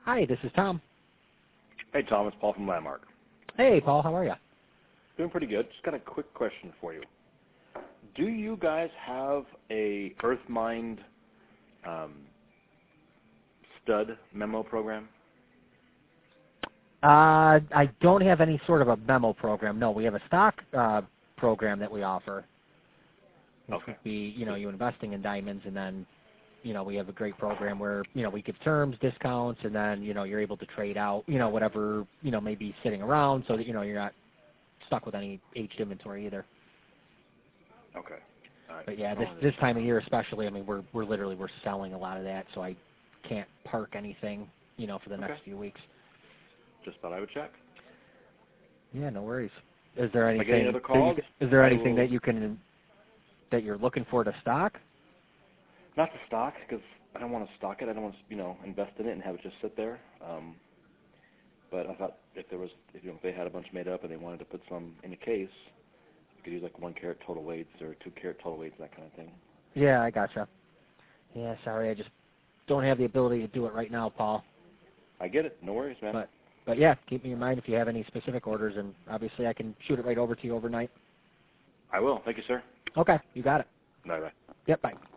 Hi, this is Tom. Hey, Tom. It's Paul from Landmark. Hey, Paul. How are you? Doing pretty good. Just got a quick question for you. Do you guys have a EarthMind stud memo program? I don't have any sort of a memo program. No, we have a stock program that we offer. Which Okay. would be, you investing in diamonds, and then, we have a great program where, we give terms, discounts, and then, you're able to trade out, whatever, may be sitting around so that, you're not stuck with any aged inventory either. Okay. All right. But yeah, this time of year especially, I mean, we're selling a lot of that, so I can't park anything, for the next few weeks. Just thought I would check. Yeah, no worries. Is there anything? Any other calls? Is there anything that that you're looking for to stock? Not to stock, because I don't want to stock it. I don't want to, invest in it and have it just sit there. But I thought if they had a bunch made up and they wanted to put some in a case, you could use like 1 carat total weights or 2 carat total weights, that kind of thing. Yeah, I gotcha. Yeah, sorry, I just don't have the ability to do it right now, Paul. I get it. No worries, man. But yeah, keep me in mind if you have any specific orders, and obviously I can shoot it right over to you overnight. I will. Thank you, sir. Okay, you got it. Bye-bye. Yep, bye.